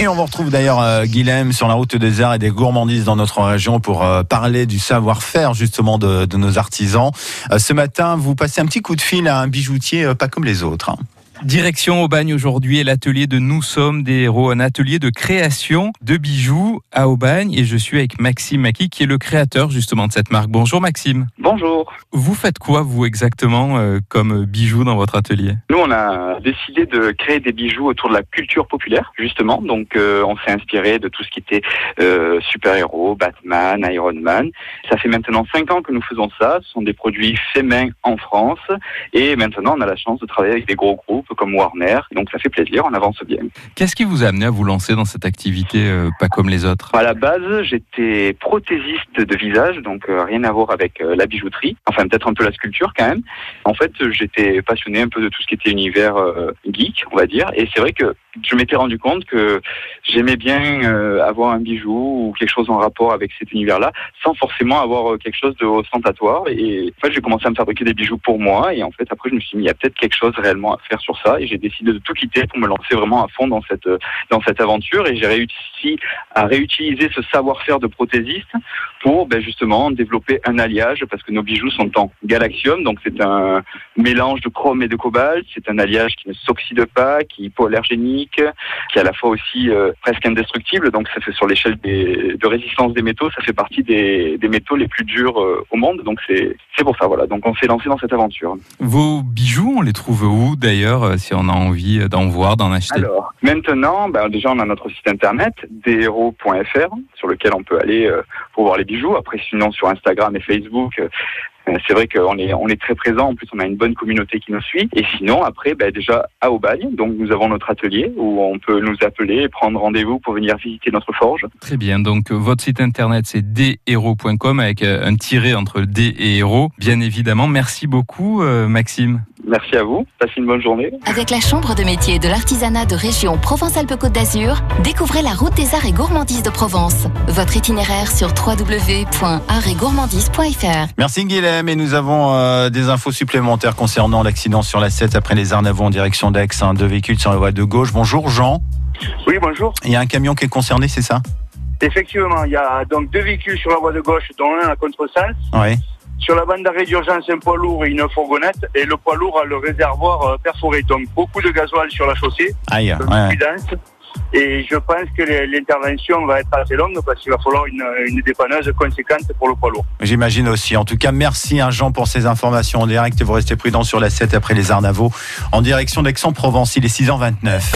Et on vous retrouve d'ailleurs, Guilhem, sur la route des arts et des gourmandises dans notre région pour parler du savoir-faire justement de nos artisans. Ce matin, vous passez un petit coup de fil à un bijoutier pas comme les autres. Direction Aubagne aujourd'hui et l'atelier de Nous sommes des héros, un atelier de création de bijoux à Aubagne, et je suis avec Maxime Maki qui est le créateur justement de cette marque. Bonjour Maxime. Bonjour. Vous faites quoi vous exactement comme bijoux dans votre atelier ? Nous on a décidé de créer des bijoux autour de la culture populaire justement, donc on s'est inspiré de tout ce qui était super-héros, Batman, Iron Man. Ça fait maintenant 5 ans que nous faisons ça, ce sont des produits faits main en France et maintenant on a la chance de travailler avec des gros groupes comme Warner, donc ça fait plaisir, on avance bien. Qu'est-ce qui vous a amené à vous lancer dans cette activité pas comme les autres ? À la base, j'étais prothésiste de visage, donc rien à voir avec la bijouterie, enfin peut-être un peu la sculpture quand même. En fait, j'étais passionné un peu de tout ce qui était univers geek, on va dire, et c'est vrai que je m'étais rendu compte que j'aimais bien avoir un bijou ou quelque chose en rapport avec cet univers-là, sans forcément avoir quelque chose de ostentatoire. Et en fait, j'ai commencé à me fabriquer des bijoux pour moi. Et en fait, après, je me suis dit, il y a peut-être quelque chose réellement à faire sur ça. Et j'ai décidé de tout quitter pour me lancer vraiment à fond dans cette aventure. Et j'ai réussi à réutiliser ce savoir-faire de prothésiste pour justement développer un alliage, parce que nos bijoux sont en galaxium, donc c'est un mélange de chrome et de cobalt. C'est un alliage qui ne s'oxyde pas, qui est hypoallergénique, qui est à la fois aussi presque indestructible, donc ça fait sur l'échelle de résistance des métaux, ça fait partie des métaux les plus durs au monde, donc c'est pour ça, voilà. Donc on s'est lancé dans cette aventure. Vos bijoux, on les trouve où d'ailleurs, si on a envie d'en voir, d'en acheter ? Alors, maintenant, déjà on a notre site internet, deshero.fr, sur lequel on peut aller pour voir les bijoux. Après, sinon sur Instagram et Facebook, c'est vrai qu'on est très présent. En plus, on a une bonne communauté qui nous suit. Et sinon, après, déjà à Aubagne, donc nous avons notre atelier où on peut nous appeler et prendre rendez-vous pour venir visiter notre forge. Très bien. Donc votre site internet, c'est deshero.com avec un tiret entre D et héros, bien évidemment. Merci beaucoup, Maxime. Merci à vous. Passez une bonne journée. Avec la Chambre de métier de l'artisanat de région Provence-Alpes-Côte d'Azur, découvrez la route des arts et gourmandises de Provence. Votre itinéraire sur www.artsetgourmandises.fr. Merci Guilhem, et nous avons des infos supplémentaires concernant l'accident sur la 7 après les Arnavaux en direction d'Aix. 2 véhicules sur la voie de gauche. Bonjour Jean. Oui, bonjour. Il y a un camion qui est concerné, c'est ça ? Effectivement, il y a donc 2 véhicules sur la voie de gauche, dont un à contresens. Oui. Sur la bande d'arrêt d'urgence, un poids lourd et une fourgonnette. Et le poids lourd a le réservoir perforé. Donc beaucoup de gasoil sur la chaussée. Aïe, ouais. Dense. Et je pense que l'intervention va être assez longue parce qu'il va falloir une dépanneuse conséquente pour le poids lourd. J'imagine aussi. En tout cas, merci Jean pour ces informations en direct. Vous restez prudents sur la 7 après les Arnavaux en direction d'Aix-en-Provence. Il est 6h29.